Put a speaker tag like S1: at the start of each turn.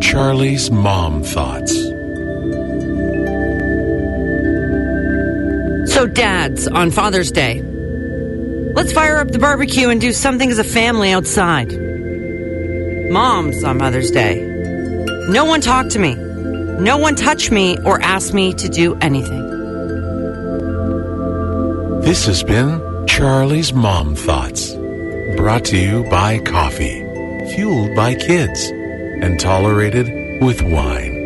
S1: Charlie's Mom Thoughts.
S2: So dads, on Father's Day, let's fire up the barbecue and do something as a family outside. Moms, on Mother's Day, no one talked to me. No one touched me or asked me to do anything.
S1: This has been Charlie's Mom Thoughts, brought to you by coffee, fueled by kids, and tolerated with wine.